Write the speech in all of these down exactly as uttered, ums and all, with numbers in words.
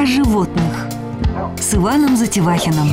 о животных с Иваном Затевахиным.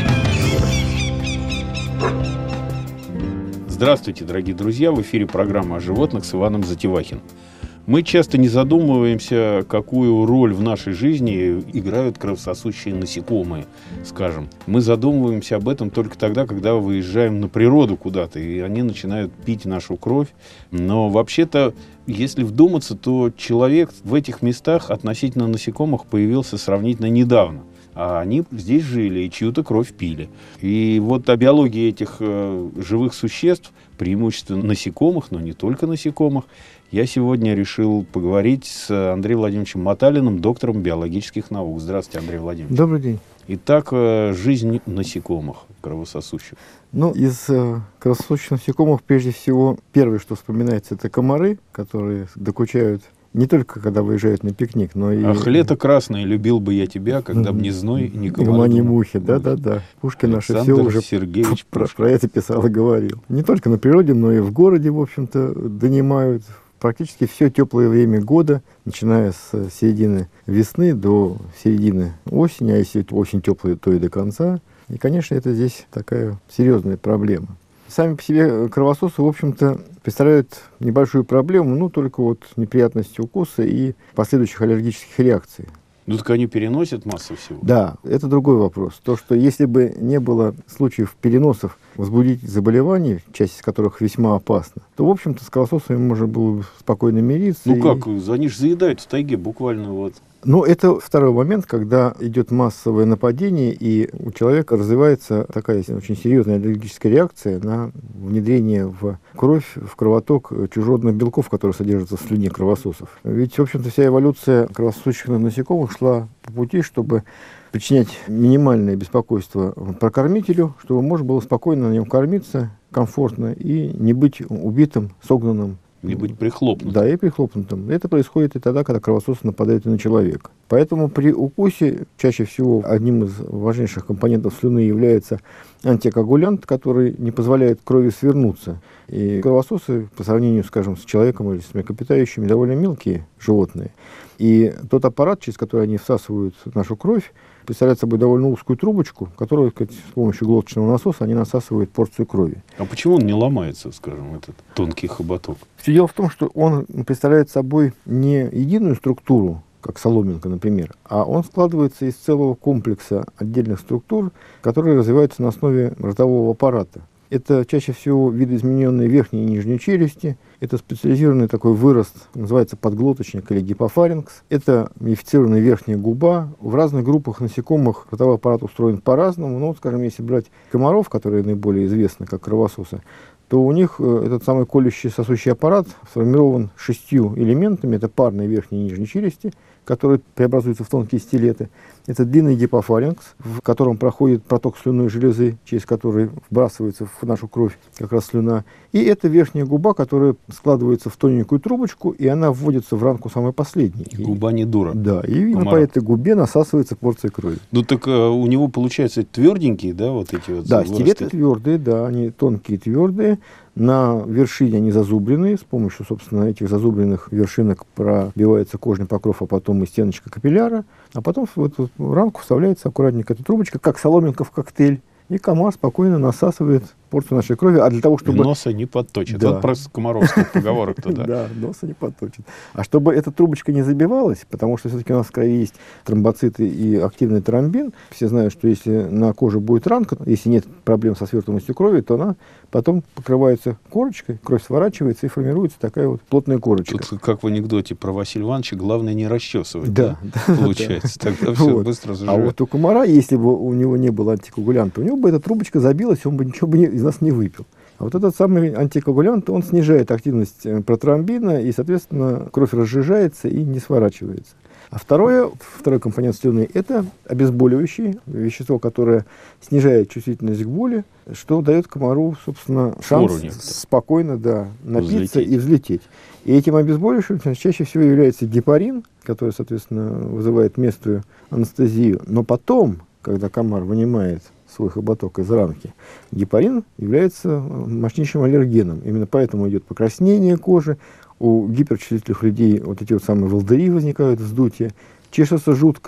Здравствуйте, дорогие друзья! В эфире программа о животных с Иваном Затевахиным. Мы часто не задумываемся, какую роль в нашей жизни играют кровососущие насекомые, скажем. Мы задумываемся об этом только тогда, когда выезжаем на природу куда-то, и они начинают пить нашу кровь. Но вообще-то, если вдуматься, то человек в этих местах относительно насекомых появился сравнительно недавно. А они здесь жили и чью-то кровь пили. И вот о биологии этих э, живых существ, преимущественно насекомых, но не только насекомых, я сегодня решил поговорить с Андреем Владимировичем Маталиным, доктором биологических наук. Здравствуйте, Андрей Владимирович. Добрый день. Итак, э, жизнь насекомых кровососущих. Ну, из э, кровососущих насекомых, прежде всего, первое, что вспоминается, это комары, которые докучают не только когда выезжают на пикник, но и... Ах, лето красное, любил бы я тебя, когда б ни зной, ни комары. Ни мухи, да-да-да. Пушкин наше все уже Сергеевич про, про это писал и говорил. Не только на природе, но и в городе, в общем-то, донимают практически все теплое время года, начиная с середины весны до середины осени, а если осень теплая, то и до конца. И, конечно, это здесь такая серьезная проблема. Сами по себе кровососы, в общем-то, представляют небольшую проблему, ну, только вот неприятности укуса и последующих аллергических реакций. Ну, так они переносят массу всего? Да, это другой вопрос. То, что если бы не было случаев переносов возбудительных заболеваний, часть из которых весьма опасна, то, в общем-то, с кровососами можно было бы спокойно мириться. Ну, и... как? Они же заедают в тайге буквально вот... Ну, это второй момент, когда идет массовое нападение, и у человека развивается такая очень серьезная аллергическая реакция на внедрение в кровь, в кровоток чужеродных белков, которые содержатся в слюне кровососов. Ведь, в общем-то, вся эволюция кровососущих насекомых шла по пути, чтобы причинять минимальное беспокойство прокормителю, чтобы можно было спокойно на нем кормиться, комфортно, и не быть убитым, согнанным. Не быть прихлопнутым. Да, и прихлопнутым. Это происходит и тогда, когда кровососы нападают и на человека. Поэтому при укусе чаще всего одним из важнейших компонентов слюны является антикоагулянт, который не позволяет крови свернуться. И кровососы, по сравнению, скажем, с человеком или с млекопитающими, довольно мелкие животные. И тот аппарат, через который они всасывают нашу кровь, представляет собой довольно узкую трубочку, которую, сказать, с помощью глоточного насоса они насасывают порцию крови. А почему он не ломается, скажем, этот тонкий хоботок? Все дело в том, что он представляет собой не единую структуру, как соломинка, например, а он складывается из целого комплекса отдельных структур, которые развиваются на основе ротового аппарата. Это чаще всего видоизмененные верхние и нижние челюсти, это специализированный такой вырост, называется подглоточник или гипофаринкс, это модифицированная верхняя губа. В разных группах насекомых ротовой аппарат устроен по-разному, но, скажем, если брать комаров, которые наиболее известны как кровососы, то у них этот самый колющий сосущий аппарат сформирован шестью элементами, это парные верхние и нижние челюсти, которые преобразуются в тонкие стилеты. Это длинный гипофаринкс, в котором проходит проток слюнной железы, через который вбрасывается в нашу кровь как раз слюна. И это верхняя губа, которая складывается в тоненькую трубочку, и она вводится в ранку самой последней. И губа не дура. Да, и именно по этой губе насасывается порция крови. Ну так а, у него, получается, тверденькие, да, вот эти вот? Да, стилеты твердые, да, они тонкие, твердые. На вершине они зазубренные, с помощью, собственно, этих зазубренных вершинок пробивается кожный покров, а потом и стеночка капилляра, а потом в эту рамку вставляется аккуратненько эта трубочка, как соломинка в коктейль, и комар спокойно насасывает порцию нашей крови, а для того, чтобы... Носа не подточит. Да. Вот про комаровскую поговорок-то, да. Да, носа не подточит. А чтобы эта трубочка не забивалась, потому что все-таки у нас в крови есть тромбоциты и активный тромбин, все знают, что если на коже будет ранка, если нет проблем со свертываемостью крови, то она потом покрывается корочкой, кровь сворачивается и формируется такая вот плотная корочка. Тут, как в анекдоте про Василия Ивановича, главное не расчесывать. Да, да, да, получается. Да. Тогда все Вот. быстро заживет. А вот у комара, если бы у него не было антикоагулянта, у него бы эта трубочка забилась, он бы ничего бы не, из нас не выпил. А вот этот самый антикоагулянт, он снижает активность протромбина, и, соответственно, кровь разжижается и не сворачивается. А второе, второй компонент слюны – это обезболивающее вещество, которое снижает чувствительность к боли, что дает комару, собственно, шанс спокойно, да, напиться взлететь. и взлететь. И этим обезболивающим чаще всего является гепарин, который, соответственно, вызывает местную анестезию. Но потом, когда комар вынимает свой хоботок из ранки, гепарин является мощнейшим аллергеном. Именно поэтому идет покраснение кожи. У гиперчувствительных людей вот эти вот самые волдыри возникают, вздутия, чешется жутко,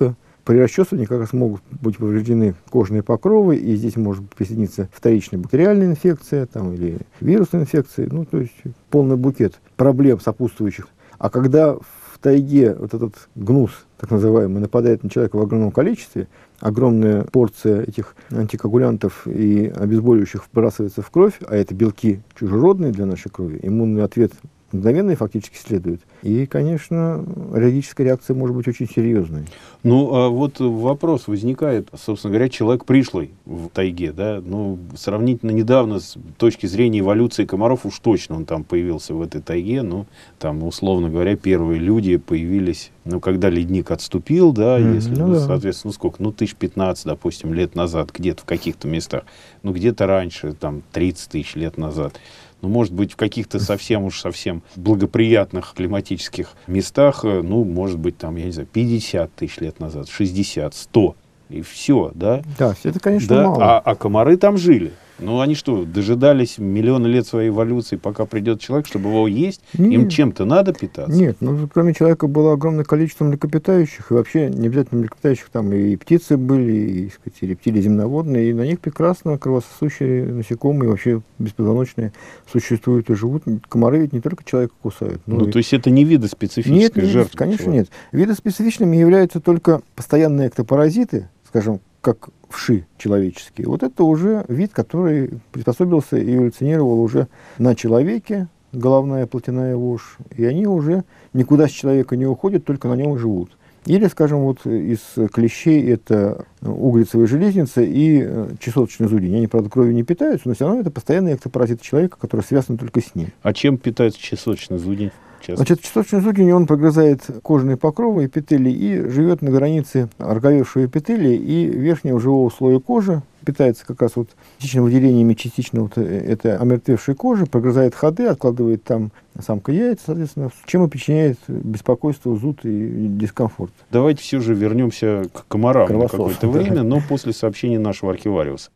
При расчесывании как раз могут быть повреждены кожные покровы, и здесь может присоединиться вторичная бактериальная инфекция там, или вирусная инфекция, ну, то есть полный букет проблем сопутствующих. А когда в тайге вот этот гнус, так называемый, нападает на человека в огромном количестве, огромная порция этих антикоагулянтов и обезболивающих вбрасывается в кровь, а это белки чужеродные для нашей крови, иммунный ответ мгновенно фактически следует. И, конечно, аллергическая реакция может быть очень серьезной. Ну, а вот вопрос возникает, собственно говоря, человек пришлый в тайге, да, ну, сравнительно недавно с точки зрения эволюции комаров, уж точно он там появился в этой тайге, ну, там, условно говоря, первые люди появились, ну, когда ледник отступил, да, mm, если, ну, ну, да. соответственно, ну, сколько, ну, тысяч пятнадцать, допустим, лет назад, где-то в каких-то местах, ну, где-то раньше, там, тридцать тысяч лет назад. Ну, может быть, в каких-то совсем уж совсем благоприятных климатических местах, ну, может быть, там, я не знаю, пятьдесят тысяч лет назад, шестьдесят, сто, и все, да? Да, это, конечно, да, мало. А, а комары там жили. Ну, они что, дожидались миллионы лет своей эволюции, пока придет человек, чтобы его есть? Нет. Им чем-то надо питаться? Нет, ну, кроме человека было огромное количество млекопитающих, и вообще не обязательно млекопитающих, там и птицы были, и, сказать, и рептилии земноводные, и на них прекрасно кровососущие насекомые, вообще беспозвоночные существуют и живут. Комары ведь не только человека кусают. Ну, и... то есть это не видоспецифическая нет, жертва? Нет, конечно, человека. Нет. Видоспецифичными являются только постоянные эктопаразиты, скажем, как вши человеческие. Вот это уже вид, который приспособился и эволюционировал уже на человеке, головная плотяная вошь, и они уже никуда с человека не уходят, только на нем и живут. Или, скажем, вот из клещей это углицевая железница и чесоточный зудень. Они, правда, кровью не питаются, но все равно это постоянные эктопаразиты человека, которые связаны только с ним. А чем питается чесоточный зудень? Часто. Значит, чесоточный зудень, он прогрызает кожные покровы, эпителий, и живет на границе ороговевшего эпителия и верхнего живого слоя кожи, питается как раз вот частично выделениями частично вот этой омертвевшей кожи, прогрызает ходы, откладывает там самка яйца, соответственно, чем и причиняет беспокойство, зуд и дискомфорт. Давайте все же вернемся к комарам Кровосос, на какое-то да. время, но после сообщения нашего архивариуса.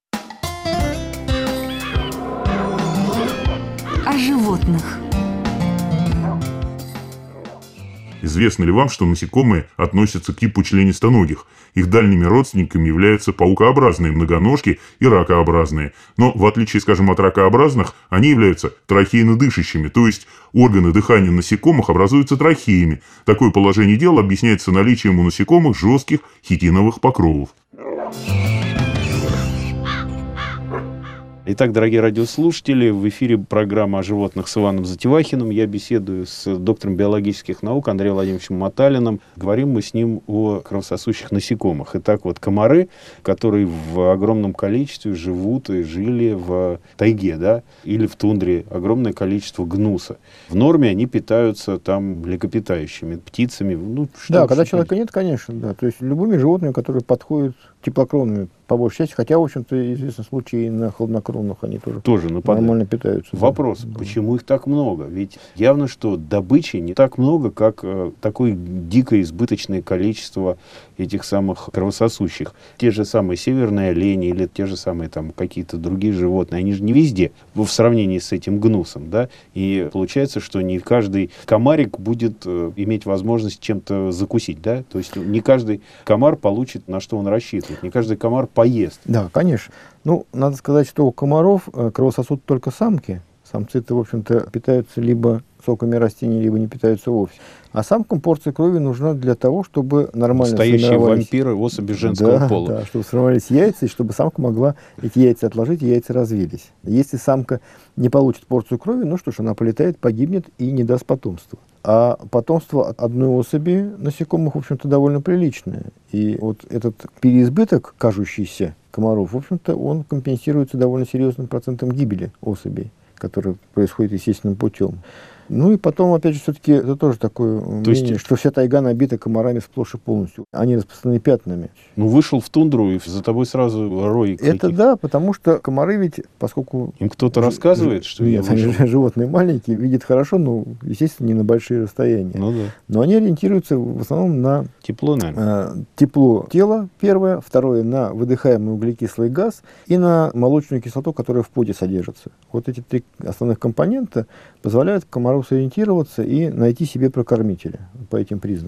О животных. Известно ли вам, что насекомые относятся к типу членистоногих? Их дальними родственниками являются паукообразные многоножки и ракообразные. Но, в отличие, скажем, от ракообразных, они являются трахеинодышащими, то есть органы дыхания насекомых образуются трахеями. Такое положение дел объясняется наличием у насекомых жестких хитиновых покровов. Итак, дорогие радиослушатели, в эфире программа о животных с Иваном Затевахиным. Я беседую с доктором биологических наук Андреем Владимировичем Моталиным. Говорим мы с ним о кровососущих насекомых. Итак, вот комары, которые в огромном количестве живут и жили в тайге, да, или в тундре, огромное количество гнуса. В норме они питаются там млекопитающими, птицами. Ну, что да, когда человека нет, конечно, да. То есть любыми животными, которые подходят теплокровными, по большей части, хотя, в общем-то, известны случаи и на хладнокровных они тоже, тоже нормально питаются. Вопрос, да. почему их так много? Ведь явно, что добычи не так много, как э, такое дикое избыточное количество этих самых кровососущих. Те же самые северные олени или те же самые там какие-то другие животные, они же не везде в сравнении с этим гнусом, да? И получается, что не каждый комарик будет э, иметь возможность чем-то закусить, да? То есть не каждый комар получит, на что он рассчитывает, не каждый комар поест. Да, конечно. Ну, надо сказать, что у комаров кровососут только самки. Самцы-то, в общем-то, питаются либо соками растений, либо не питаются вовсе. А самкам порция крови нужна для того, чтобы нормально настоящие вампиры, особи женского да, пола. Да, чтобы сформировались яйца, и чтобы самка могла эти яйца отложить, и яйца развились. Если самка не получит порцию крови, ну что ж, она полетает, погибнет и не даст потомства. А потомство от одной особи насекомых, в общем-то, довольно приличное. И вот этот переизбыток, кажущийся комаров, в общем-то, он компенсируется довольно серьезным процентом гибели особей, который происходит естественным путем. Ну и потом, опять же, все-таки это тоже такое То мнение, есть... что вся тайга набита комарами сплошь и полностью. Они распространены пятнами. Ну, вышел в тундру, и за тобой сразу рой. Это каких? Да, потому что комары ведь, поскольку... Им кто-то рассказывает, что нет, я вышел? Они животные маленькие, видят хорошо, но, естественно, не на большие расстояния. Ну да. Но они ориентируются в основном на... Тепло, наверное. Э, тепло тела, первое. Второе, на выдыхаемый углекислый газ и на молочную кислоту, которая в поте содержится. Вот эти три основных компонента позволяют комару сориентироваться и найти себе прокормителя по этим признакам.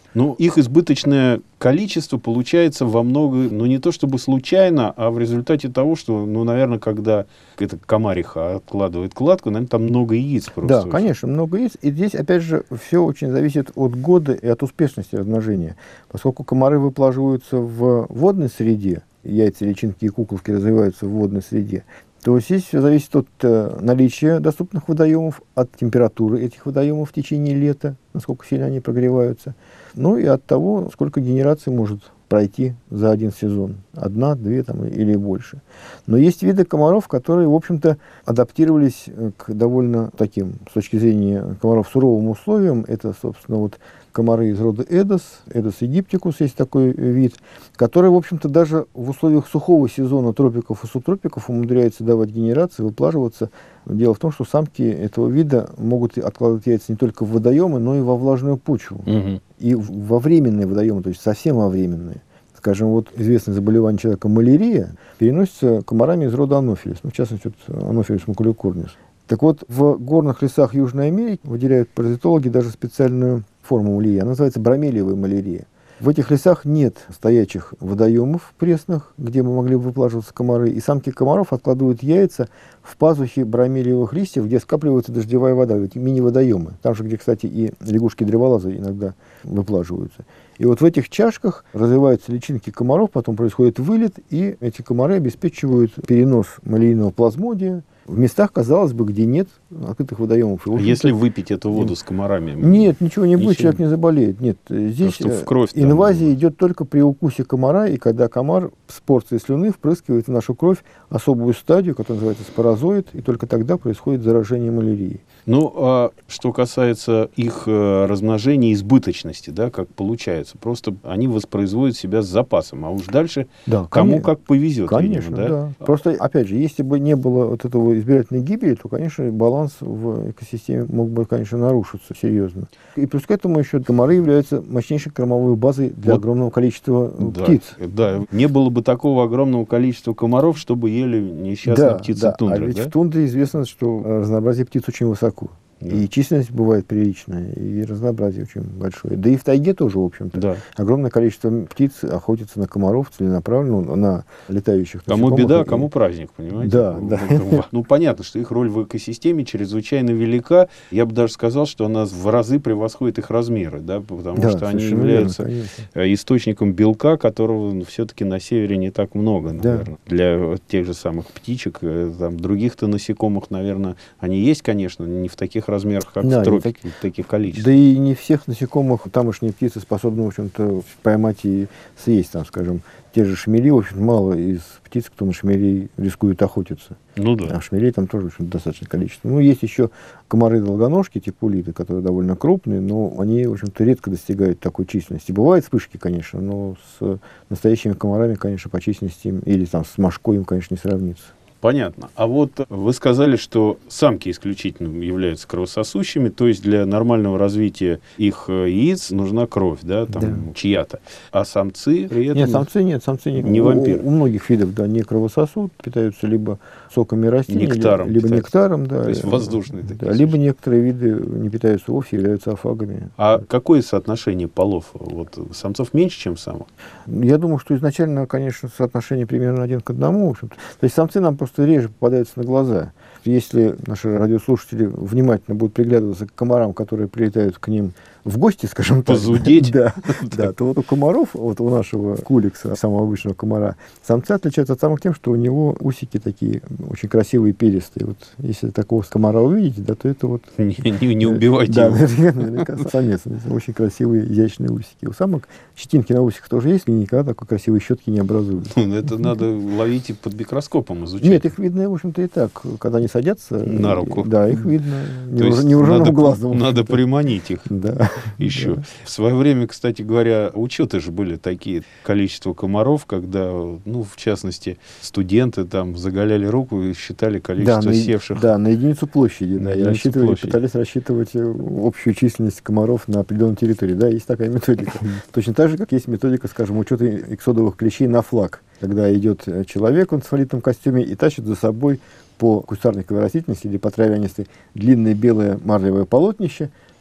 Ну, их избыточное количество получается во много, ну, не то чтобы случайно, а в результате того, что, ну, наверное, когда эта комариха откладывает кладку, наверное, там много яиц просто. Да, конечно, много яиц. И здесь, опять же, все очень зависит от года и от успешности размножения. Поскольку комары выплаживаются в водной среде, яйца, личинки и куколки развиваются в водной среде, то здесь все зависит от э, наличия доступных водоемов, от температуры этих водоемов в течение лета, насколько сильно они прогреваются, ну и от того, сколько генераций может пройти за один сезон. Одна, две там, или больше. Но есть виды комаров, которые, в общем-то, адаптировались к довольно таким, с точки зрения комаров, суровым условиям. Это, собственно, вот комары из рода Эдос, Эдос египтикус, есть такой вид, который, в общем-то, даже в условиях сухого сезона тропиков и субтропиков умудряется давать генерации, выплаживаться. Дело в том, что самки этого вида могут откладывать яйца не только в водоемы, но и во влажную почву. Угу. И во временные водоемы, то есть совсем во временные. Скажем, вот известное заболевание человека малярия переносится комарами из рода Анофилис, ну, в частности, вот Анофилис макуликорнис. Так вот, в горных лесах Южной Америки выделяют паразитологи даже специальную форму малярии. Она называется бромелиевая малярия. В этих лесах нет стоячих водоемов пресных, где бы могли выплаживаться комары, и самки комаров откладывают яйца в пазухи бромелиевых листьев, где скапливается дождевая вода, эти мини-водоемы. Там же, где, кстати, и лягушки-древолазы иногда выплаживаются. И вот в этих чашках развиваются личинки комаров, потом происходит вылет, и эти комары обеспечивают перенос малярийного плазмодия в местах, казалось бы, где нет открытых водоемов. И, если выпить эту воду с комарами? Нет, ничего не будет, ничего. Человек не заболеет. Нет, здесь в кровь, инвазия там... идет только при укусе комара, и когда комар с порцией слюны впрыскивает в нашу кровь особую стадию, которая называется спорозоид, и только тогда происходит заражение малярией. Ну, а что касается их размножения и избыточности, да, как получается, просто они воспроизводят себя с запасом, а уж дальше да, кому конечно, как повезет. Конечно, видимо, да? да. Просто, опять же, если бы не было вот этого избирательной гибели, то, конечно, баланс в экосистеме мог бы, конечно, нарушиться серьезно. И плюс к этому еще комары являются мощнейшей кормовой базой для вот, огромного количества да, птиц. Да, не было бы такого огромного количества комаров, чтобы ели несчастные да, птицы да. тундры. А ведь да? в тундре известно, что разнообразие птиц очень высоко. Да. И численность бывает приличная, и разнообразие очень большое. Да и в тайге тоже, в общем-то. Да. Огромное количество птиц охотятся на комаров целенаправленно, на летающих насекомых. Кому беда, и... кому праздник, понимаете? Да, ну, да. Ну, понятно, что их роль в экосистеме чрезвычайно велика. Я бы даже сказал, что она в разы превосходит их размеры, да, потому да, что они являются верно, источником белка, которого ну, все-таки на севере не так много, наверное. Да. Для тех же самых птичек, там, других-то насекомых, наверное, они есть, конечно, не в таких размерах, как да, в тропике, так, таких количеств. Да и не всех насекомых тамошние птицы способны, в общем-то, поймать и съесть, там, скажем, те же шмели, в общем, мало из птиц, кто на шмелей рискует охотиться. Ну да. А шмелей там тоже, в общем, достаточное количество. Ну, есть еще комары-долгоножки, типа улиты, которые довольно крупные, но они, в общем-то, редко достигают такой численности. Бывают вспышки, конечно, но с настоящими комарами, конечно, по численности или там с мошкой им, конечно, не сравнится. Понятно. А вот вы сказали, что самки исключительно являются кровососущими, то есть для нормального развития их яиц нужна кровь, да, там да. чья-то. А самцы при этом... Нет, самцы нет, самцы не, не вампиры. У, у многих видов, да, не кровососут, питаются либо соками растений, нектаром либо питаются. нектаром, да. То есть воздушные такие. Да, либо некоторые виды не питаются вовсе, являются афагами. А какое соотношение полов? Вот самцов меньше, чем самок? Я думаю, что изначально, конечно, соотношение примерно один к одному. В общем-то. То есть самцы нам просто реже попадаются на глаза. Если наши радиослушатели внимательно будут приглядываться к комарам, которые прилетают к ним в гости, скажем так, позудеть, да, да, то вот у комаров, вот у нашего куликса, самого обычного комара, самцы отличаются от самок тем, что у него усики такие очень красивые, перистые. Вот если такого комара увидите, да, то это вот... Не, не, не убивайте да, его. Да, наверняка самец. Очень красивые, изящные усики. У самок щетинки на усиках тоже есть, и никогда такой красивой щетки не образуют. Ну, это надо ловить и под микроскопом изучать. Нет, их видно, в общем-то, и так. Когда они садятся... На руку. Да, их видно невооруженным глазом. Надо приманить их. Да. Еще. Да. В свое время, кстати говоря, учеты же были такие, количество комаров, когда, ну, в частности, студенты там заголяли руку и считали количество да, севших. На, да, на единицу площади. На да, единицу рассчитывали, площади. Пытались рассчитывать общую численность комаров на определенной территории. Да, есть такая методика. Точно так же, как есть методика, скажем, учета иксодовых клещей на флаг. Когда идет человек, он в солидном костюме, и тащит за собой по кустарниковой растительности или по травянистой длинное белое марлевое полотнище,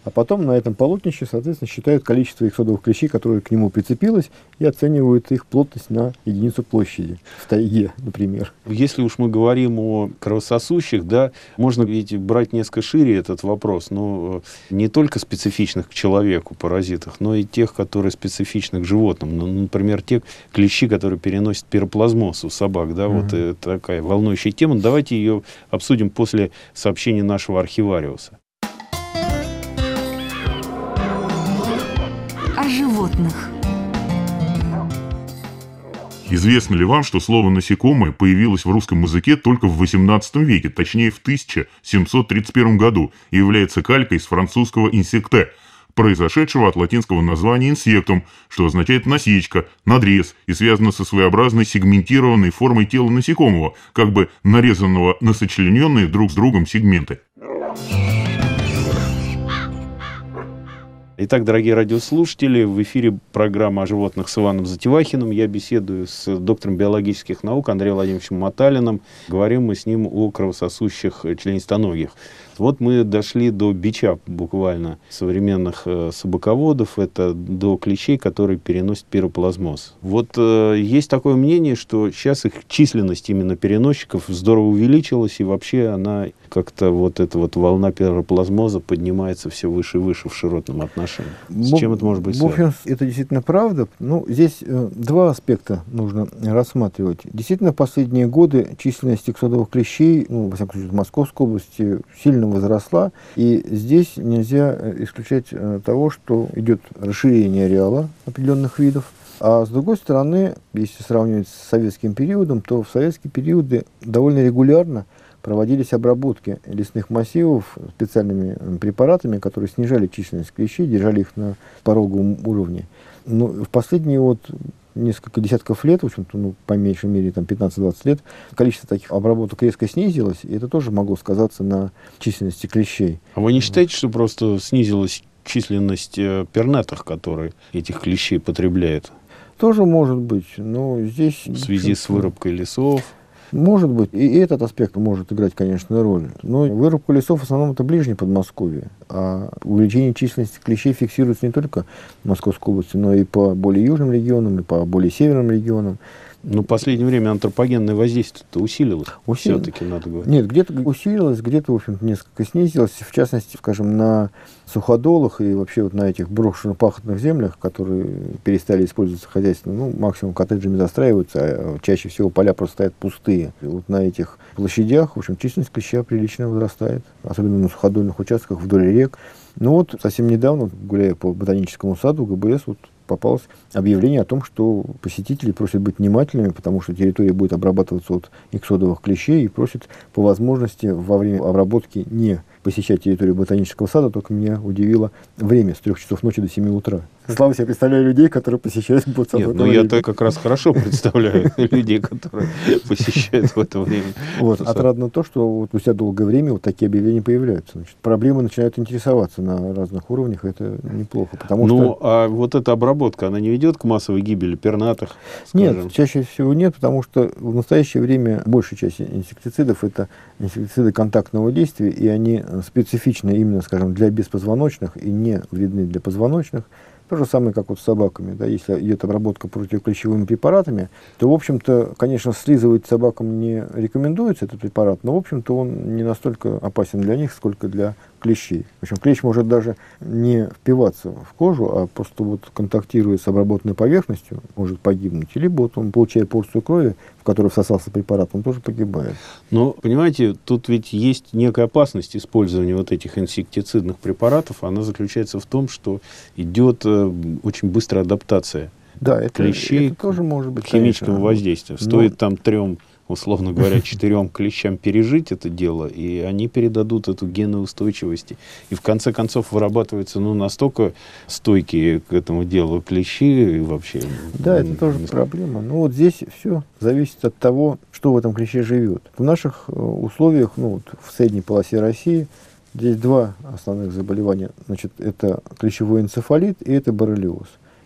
А потом на этом полотнище, соответственно, считают количество иксодовых клещей, которые к нему прицепилось, и оценивают их плотность на единицу площади в тайге, например. Если уж мы говорим о кровососущих, да, можно ведь брать несколько шире этот вопрос, но не только специфичных к человеку паразитах, но и тех, которые специфичны к животным. Ну, например, те клещи, которые переносят пироплазмоз у собак, да, mm-hmm. вот это такая волнующая тема. Давайте ее обсудим после сообщения нашего архивариуса. О животных. Известно ли вам, что слово «насекомое» появилось в русском языке только в восемнадцатом веке, точнее в тысяча семьсот тридцать первом году, и является калькой с французского «инсекте», произошедшего от латинского названия «инсектум», что означает «насечка», «надрез» и связано со своеобразной сегментированной формой тела насекомого, как бы нарезанного на сочлененные друг с другом сегменты. Итак, дорогие радиослушатели, в эфире программа о животных с Иваном Затевахиным. Я беседую с доктором биологических наук Андреем Владимировичем Моталиным. Говорим мы с ним о кровососущих членистоногих. Вот мы дошли до бича буквально современных э, собаководов. Это до клещей, которые переносят пироплазмоз. Вот э, есть такое мнение, что сейчас их численность именно переносчиков здорово увеличилась, и вообще она как-то вот эта вот волна пироплазмоза поднимается все выше и выше в широтном отношении. С чем это может быть связано? В общем, это действительно правда. Ну, здесь э, два аспекта нужно рассматривать. Действительно, в последние годы численность иксодовых клещей, ну, во всяком случае, в Московской области, сильно возросла, и здесь нельзя исключать того, что идет расширение ареала определенных видов. А с другой стороны, если сравнивать с советским периодом, то в советские периоды довольно регулярно проводились обработки лесных массивов специальными препаратами, которые снижали численность клещей, держали их на пороговом уровне. Но в последние вот несколько десятков лет, в общем-то, ну, по меньшей мере, там, пятнадцать-двадцать лет, количество таких обработок резко снизилось, и это тоже могло сказаться на численности клещей. А вы не считаете, что просто снизилась численность э, пернатых, которые этих клещей потребляют? Тоже может быть, но здесь... В связи с вырубкой лесов? Может быть, и этот аспект может играть, конечно, роль. Но вырубка лесов в основном это ближнее Подмосковье. А увеличение численности клещей фиксируется не только в Московской области, но и по более южным регионам, и по более северным регионам. Но в последнее время антропогенное воздействие-то усилилось. Усилилось. Все-таки надо говорить. Нет, где-то усилилось, где-то, в общем-то, несколько снизилось. В частности, скажем, на суходолах и вообще вот на этих брошенных пахотных землях, которые перестали использоваться хозяйственно, ну, максимум коттеджами застраиваются, а чаще всего поля просто стоят пустые. И вот на этих площадях, в общем, численность клеща прилично возрастает, особенно на суходольных участках вдоль рек. Ну вот, совсем недавно, гуляя по ботаническому саду, ГБС вот попалось объявление о том, что посетители просят быть внимательными, потому что территория будет обрабатываться от иксодовых клещей, и просят по возможности во время обработки не посещать территорию ботанического сада. Только меня удивило время с трех часов ночи до семи утра. Слава себе представляю людей, которые посещают ботсад. Нет, ну я-то как раз хорошо представляю людей, которые посещают в это время. Вот, отрадно то, что вот спустя долгое время вот такие объявления появляются. Значит, проблемы начинают интересоваться на разных уровнях, это неплохо. Потому ну, что... а вот эта обработка, она не ведет к массовой гибели пернатых? Скажем? Нет, чаще всего нет, потому что в настоящее время большая часть инсектицидов это инсектициды контактного действия, и они специфичны именно, скажем, для беспозвоночных и не вредны для позвоночных. То же самое, как вот с собаками. Да, если идет обработка противоклещевыми препаратами, то, в общем-то, конечно, слизывать собакам не рекомендуется этот препарат, но, в общем-то, он не настолько опасен для них, сколько для клещей. В общем, клещ может даже не впиваться в кожу, а просто вот контактируя с обработанной поверхностью, может погибнуть. Либо вот он, получая порцию крови, в которой всосался препарат, он тоже погибает. Но, понимаете, тут ведь есть некая опасность использования вот этих инсектицидных препаратов. Она заключается в том, что идет э, очень быстрая адаптация да, это, клещей это тоже может быть, к химическому конечно, воздействию. Стоит но... там трем, условно говоря, четырем клещам пережить это дело, и они передадут эту геноустойчивость. И в конце концов вырабатываются ну, настолько стойкие к этому делу клещи и вообще... Да, это тоже проблема. Но вот здесь все зависит от того, что в этом клеще живет. В наших условиях, ну, вот в средней полосе России, здесь два основных заболевания. Значит, это клещевой энцефалит и это боррелиоз.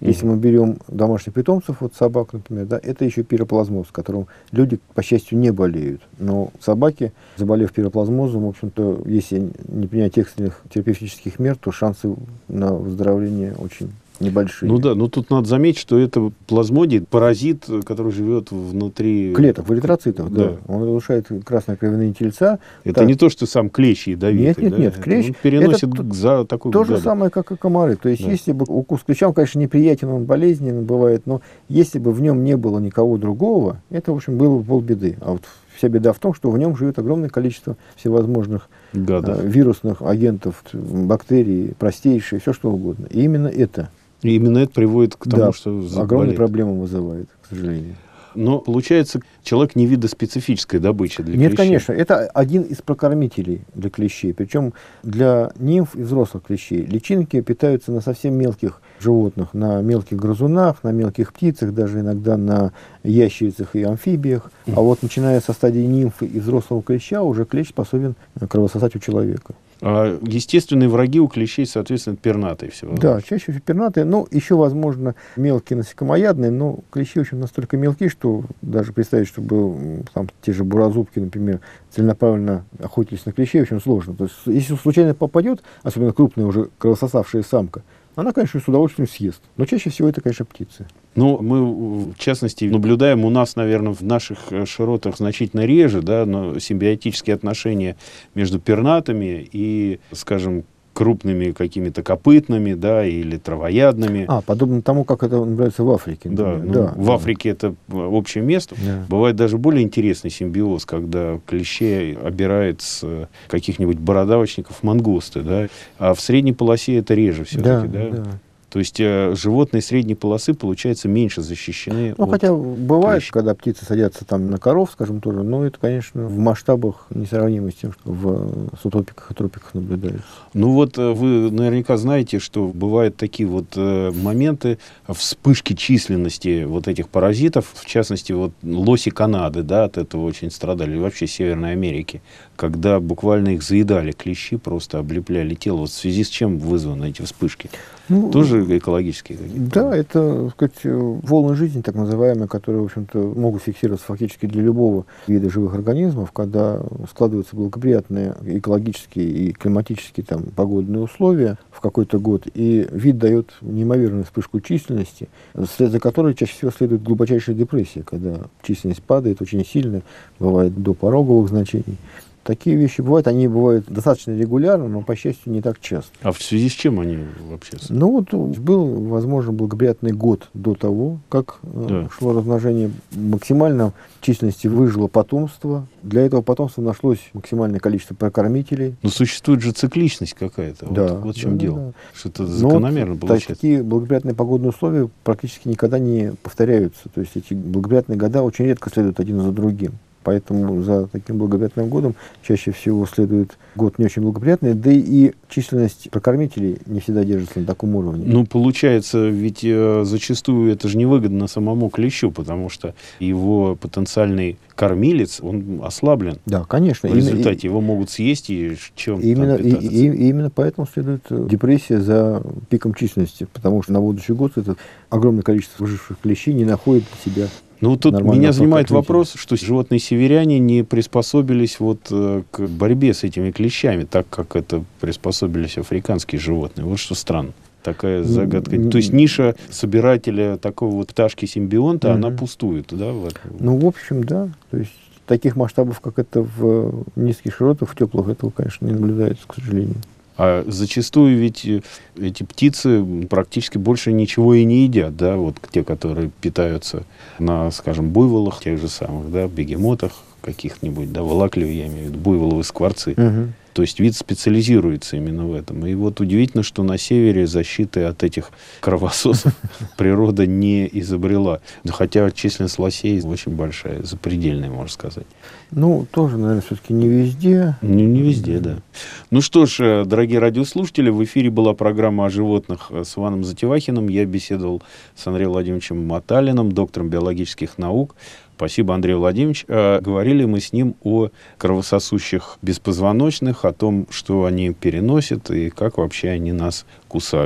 Если мы берем домашних питомцев, вот собак, например, да, это еще пироплазмоз, которым люди, по счастью, не болеют. Но собаки, заболев пироплазмозом, в общем-то, если не принять экстренных терапевтических мер, то шансы на выздоровление очень небольшие. Ну да, но тут надо заметить, что это плазмодий, паразит, который живет внутри клеток, в эритроцитах, да. Да. Он разрушает красные кровяные тельца. Это Да. не то, что сам клещ ядовитый. Нет, нет, да? нет, клещ. Он переносит это за такой то же гадость. самое, как и комары. То есть, Да. если бы укус клеща, конечно, неприятен, он болезненный бывает, но если бы в нем не было никого другого, это, в общем, было бы полбеды. А вот вся беда в том, что в нем живет огромное количество всевозможных Гадов. э, вирусных агентов, бактерий, простейшие, все что угодно. И именно это И именно это приводит к тому, да, что огромные заболеет. проблемы вызывает, к сожалению. Но получается, человек не видоспецифическая добыча для Нет, клещей. конечно, это один из прокормителей для клещей. Причем для нимф и взрослых клещей личинки питаются на совсем мелких животных, на мелких грызунах, на мелких птицах, даже иногда на ящерицах и амфибиях. А вот начиная со стадии нимфы и взрослого клеща, уже клещ способен кровососать у человека. А естественные враги у клещей, соответственно, пернатые всего. Да, чаще всего пернатые, ну, еще, возможно, мелкие насекомоядные, но клещи, в общем, настолько мелкие, что даже представить, чтобы м, там те же буразубки, например, целенаправленно охотились на клещей, очень сложно. То есть, если случайно попадет, особенно крупная уже кровососавшая самка, она, конечно, с удовольствием съест. Но чаще всего это, конечно, птицы. Ну, мы, в частности, наблюдаем у нас, наверное, в наших э, широтах значительно реже, да, но симбиотические отношения между пернатыми и, скажем, крупными какими-то копытными, да, или травоядными. А, подобно тому, как это наблюдается в Африке. Да, например. ну, да, в да. Африке это общее место. Да. Бывает даже более интересный симбиоз, когда клещей обирает с э, каких-нибудь бородавочников мангусты, да, а в средней полосе это реже все-таки, да. Да, да. То есть э, животные средней полосы, получается, меньше защищены. Ну, от хотя бывает, клещей. когда птицы садятся там на коров, скажем, тоже, но это, конечно, в масштабах несравнимо с тем, что в субтропиках и тропиках наблюдается. Ну вот э, вы наверняка знаете, что бывают такие вот э, моменты вспышки численности вот этих паразитов, в частности, вот лоси Канады, да, от этого очень страдали, и вообще Северной Америки, когда буквально их заедали клещи, просто облепляли тело. Вот в связи с чем вызваны эти вспышки? Ну, Тоже экологические какие-то? да, это, так сказать, волны жизни, так называемые, которые, в общем-то, могут фиксироваться фактически для любого вида живых организмов, когда складываются благоприятные экологические и климатические там, погодные условия в какой-то год, и вид дает неимоверную вспышку численности, вслед за которой чаще всего следует глубочайшая депрессия, когда численность падает очень сильно, бывает до пороговых значений. Такие вещи бывают, они бывают достаточно регулярно, но, по счастью, не так часто. А в связи с чем они вообще? Ну вот был, возможно, благоприятный год до того, как э, Да. шло размножение. Максимально в численности выжило потомство. Для этого потомства нашлось максимальное количество прокормителей. Но существует же цикличность какая-то. Вот, Да, вот в чем да, дело. да. Что это Но закономерно вот получается. такие благоприятные погодные условия практически никогда не повторяются. То есть эти благоприятные года очень редко следуют один за другим. Поэтому за таким благоприятным годом чаще всего следует год не очень благоприятный, да и численность прокормителей не всегда держится на таком уровне. Ну, получается, ведь э, зачастую это же невыгодно самому клещу, потому что его потенциальный кормилец, он ослаблен. Да, конечно. В результате его могут съесть и чем Именно, там и, питаться. и- и именно поэтому следует э, депрессия за пиком численности, потому что на будущий год это огромное количество выживших клещей не находит для себя. Ну, вот тут нормального меня занимает прокормителя. вопрос, что животные северяне не приспособились вот э, к борьбе с этими клещами, так как это приспособились африканские животные. Вот что странно. Такая загадка. н- То есть ниша собирателя такого вот пташки-симбионта, Мгм. она пустует, да? Вот. Ну, в общем, да. То есть таких масштабов, как это в низких широтах, в теплых, этого, конечно, не наблюдается, к сожалению. А зачастую ведь э, эти птицы практически больше ничего и не едят, да, вот те, которые питаются на, скажем, буйволах, тех же самых, да, бегемотах каких-нибудь, да, волаклеве, я имею в виду, буйволовые скворцы. Мгм. То есть вид специализируется именно в этом. И вот удивительно, что на севере защиты от этих кровососов природа не изобрела. Да, хотя численность лосей очень большая, запредельная, можно сказать. Ну, тоже, наверное, все-таки не везде. Не, не везде, да. Ну что ж, э, дорогие радиослушатели, в эфире была программа о животных э, с Иваном Затевахиным. Я беседовал с Андреем Владимировичем Маталиным, доктором биологических наук. Спасибо, Андрей Владимирович. Э, Говорили мы с ним о кровососущих беспозвоночных, о том, что они переносят и как вообще они нас кусают.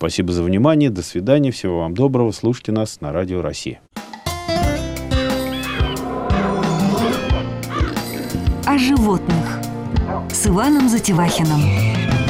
Спасибо за внимание. До свидания. Всего вам доброго. Слушайте нас на Радио Россия. О животных с Иваном Затевахиным.